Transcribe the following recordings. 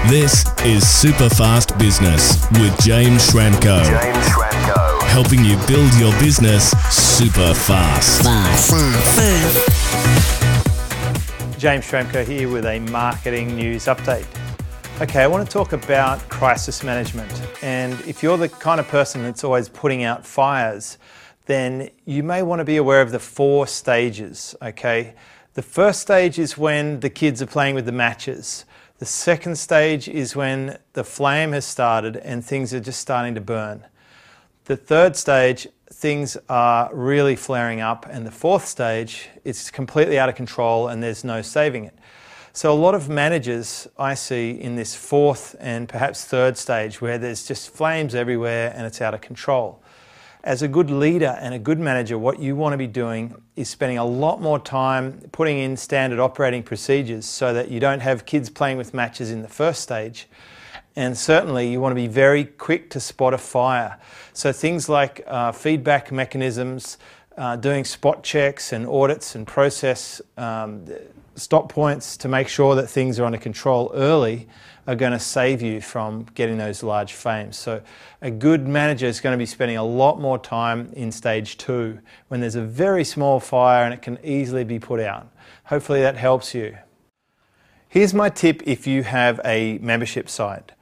This is Superfast Business with James Schramko. Helping you build your business super fast. James Schramko here with a marketing news update. Okay, I want to talk about crisis management. And if you're the kind of person that's always putting out fires, then you may want to be aware of the 4 stages, okay? The first stage is when the kids are playing with the matches. The second stage is when the flame has started and things are just starting to burn. The third stage, things are really flaring up. And the fourth stage, it's completely out of control and there's no saving it. So a lot of managers I see in this fourth and perhaps third stage where there's just flames everywhere and it's out of control. As a good leader and a good manager, what you want to be doing is spending a lot more time putting in standard operating procedures so that you don't have kids playing with matches in the first stage. And certainly you want to be very quick to spot a fire. So things like feedback mechanisms, doing spot checks and audits and process stop points to make sure that things are under control early are going to save you from getting those large flames. So a good manager is going to be spending a lot more time in stage 2 when there's a very small fire and it can easily be put out. Hopefully that helps you. Here's my tip if you have a membership site.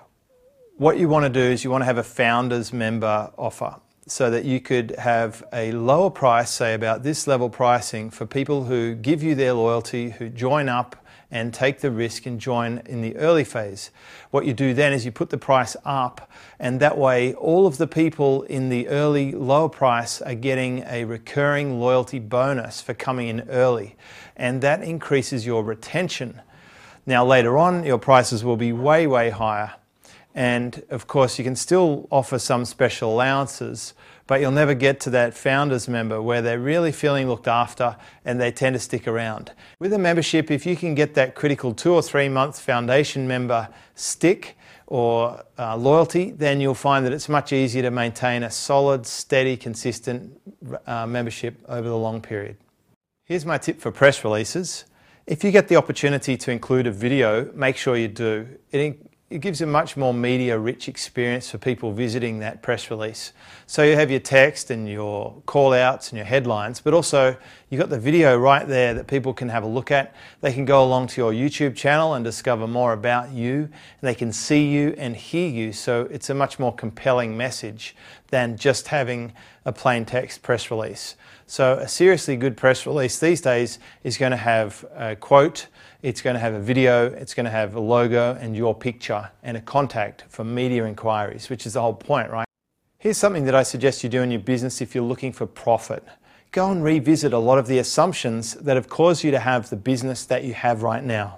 What you want to do is you want to have a founders member offer so that you could have a lower price, say about this level pricing, for people who give you their loyalty, who join up and take the risk and join in the early phase. What you do then is you put the price up, and that way all of the people in the early lower price are getting a recurring loyalty bonus for coming in early, and that increases your retention. Now later on your prices will be way, way higher. And of course you can still offer some special allowances, but you'll never get to that founders member where they're really feeling looked after and they tend to stick around. With a membership, if you can get that critical 2 or 3 month foundation member stick or loyalty, then you'll find that it's much easier to maintain a solid, steady, consistent membership over the long period. Here's my tip for press releases. If you get the opportunity to include a video, make sure you do. It gives a much more media-rich experience for people visiting that press release. So you have your text and your call-outs and your headlines, but also you've got the video right there that people can have a look at. They can go along to your YouTube channel and discover more about you, and they can see you and hear you, so it's a much more compelling message than just having a plain text press release. So a seriously good press release these days is going to have a quote, it's going to have a video, it's going to have a logo and your picture and a contact for media inquiries, which is the whole point, right? Here's something that I suggest you do in your business if you're looking for profit. Go and revisit a lot of the assumptions that have caused you to have the business that you have right now.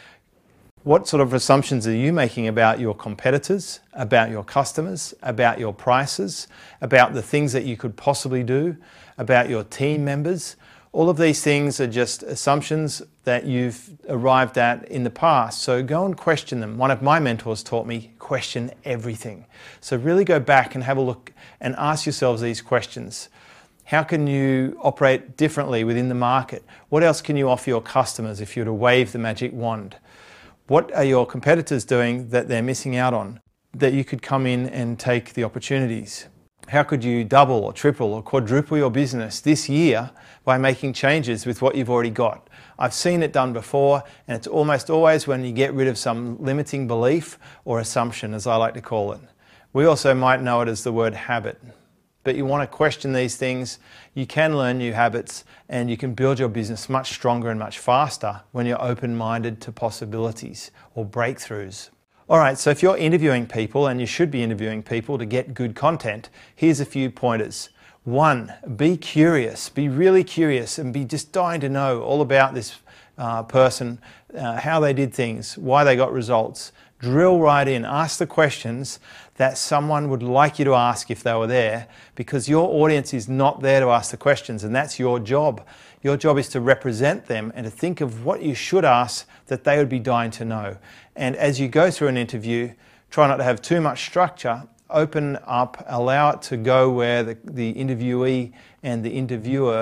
What sort of assumptions are you making about your competitors, about your customers, about your prices, about the things that you could possibly do, about your team members? All of these things are just assumptions that you've arrived at in the past. So go and question them. One of my mentors taught me, question everything. So really go back and have a look and ask yourselves these questions. How can you operate differently within the market? What else can you offer your customers if you were to wave the magic wand? What are your competitors doing that they're missing out on, that you could come in and take the opportunities? How could you double or triple or quadruple your business this year by making changes with what you've already got? I've seen it done before, and it's almost always when you get rid of some limiting belief or assumption, as I like to call it. We also might know it as the word habit. But you want to question these things. You can learn new habits and you can build your business much stronger and much faster when you're open-minded to possibilities or breakthroughs. Alright, so if you're interviewing people, and you should be interviewing people to get good content, here's a few pointers. 1, be curious, be really curious and be just dying to know all about this person, how they did things, why they got results. Drill right in, ask the questions that someone would like you to ask if they were there, because your audience is not there to ask the questions, and that's your job. Your job is to represent them and to think of what you should ask that they would be dying to know. And as you go through an interview, try not to have too much structure. Open up, allow it to go where the interviewee and the interviewer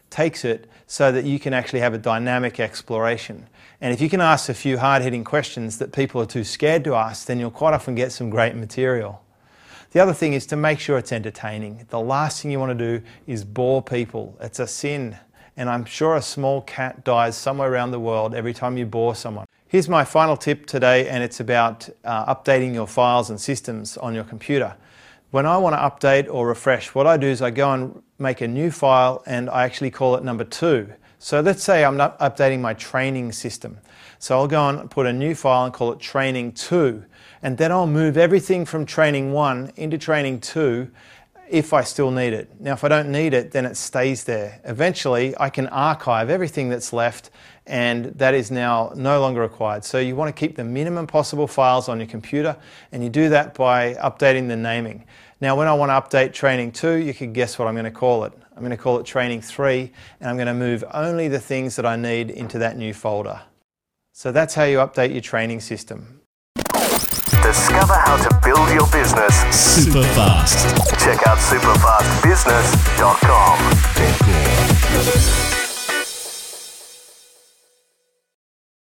takes it so that you can actually have a dynamic exploration. And if you can ask a few hard-hitting questions that people are too scared to ask, then you'll quite often get some great material. The other thing is to make sure it's entertaining. The last thing you want to do is bore people. It's a sin. And I'm sure a small cat dies somewhere around the world every time you bore someone. Here's my final tip today, and it's about updating your files and systems on your computer. When I want to update or refresh, what I do is I go and make a new file, and I actually call it number 2. So let's say I'm not updating my training system. So I'll go and put a new file and call it training 2. And then I'll move everything from training 1 into training 2 if I still need it. Now, if I don't need it, then it stays there. Eventually, I can archive everything that's left, and that is now no longer required. So you want to keep the minimum possible files on your computer, and you do that by updating the naming. Now, when I want to update training 2, you can guess what I'm going to call it. I'm going to call it training 3, and I'm going to move only the things that I need into that new folder. So that's how you update your training system. Discover how to build your business super fast. Check out superfastbusiness.com.